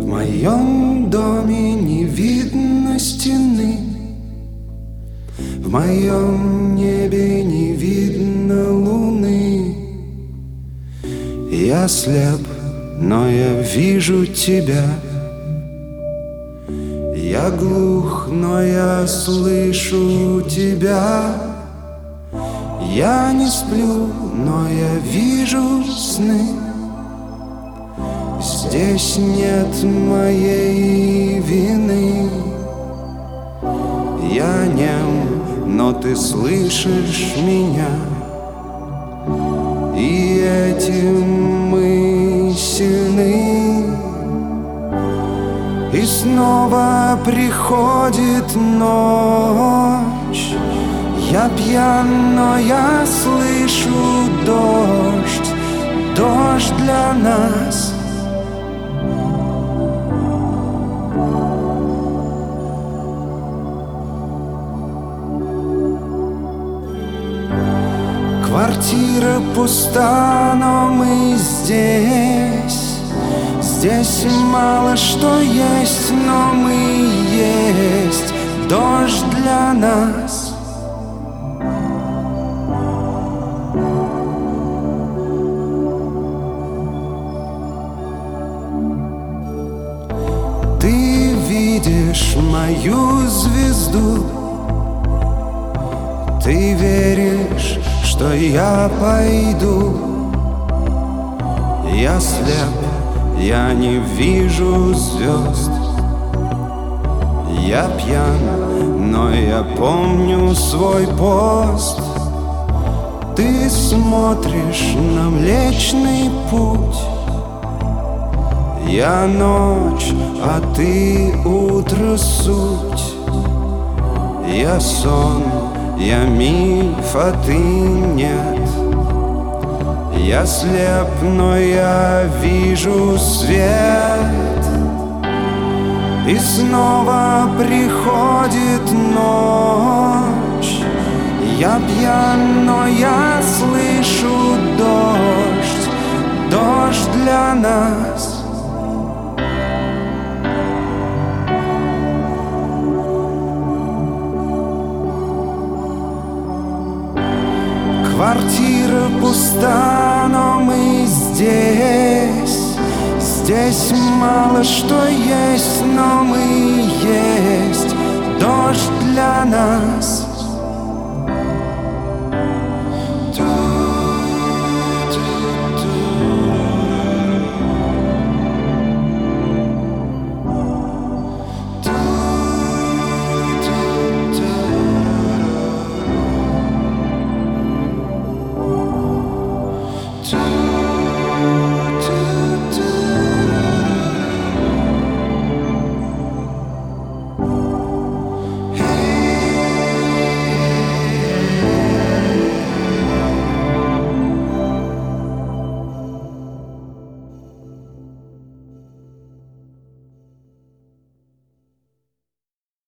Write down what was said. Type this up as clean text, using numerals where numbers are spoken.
В моем доме не видно стены, в моем небе не видно луны. Я слеп, но я вижу тебя. Я глух, но я слышу тебя. Я не сплю, но я вижу сны. Здесь нет моей вины. Я нем, но ты слышишь меня. И этим мы сильны. И снова приходит ночь. Я пьян, но я слышу дождь. Дождь для нас. Квартира пуста, но мы здесь. Здесь мало что есть, но мы есть. Дождь для нас. Ты видишь мою звезду. Ты веришь, что я пойду. Я слеп, я не вижу звезд. Я пьян, но я помню свой пост. Ты смотришь на Млечный Путь. Я ночь, а ты утро суть. Я сон, я миф, а ты нет. Я слеп, но я вижу свет. И снова приходит ночь. Я пьян, но я слышу дождь. Дождь для нас. Квартира пуста, но мы здесь. Здесь мало что есть, но мы есть. Дождь для нас.